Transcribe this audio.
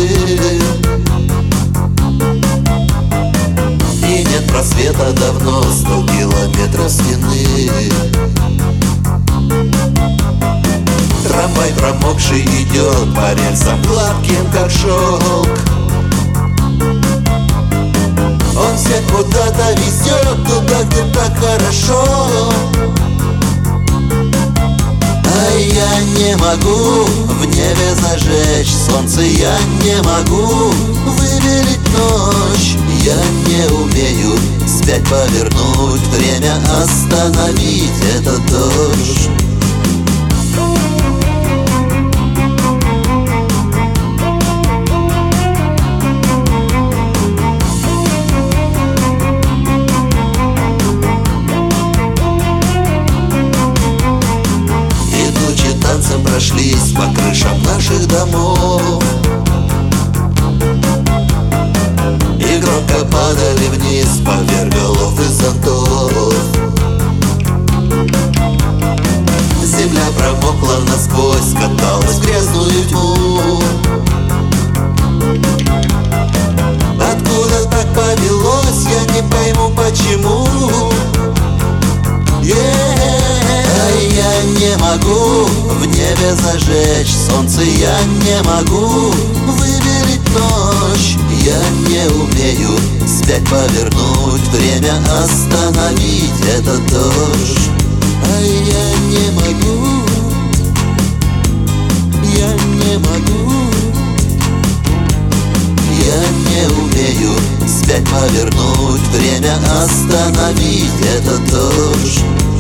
стены, и нет просвета давно, 100 километров стены. Трамвай промокший идет по рельсам гладким, как шелк. Он всех куда-то везет, туда, где так хорошо. А я не могу в небе зажечь солнце, я не могу выбелить ночь. Я не умею вспять повернуть время, остановить этот дождь. Прошлись по крышам наших домов и громко падали вниз поверх голов и зонтов. Земля промокла насквозь, каталась в грязную тьму. Откуда так повелось, я не пойму почему. Я не могу в небе зажечь солнце, я не могу выбелить ночь. Я не умею вспять повернуть время, остановить этот дождь. А я не могу, я не могу, я не умею вспять повернуть время, остановить этот дождь.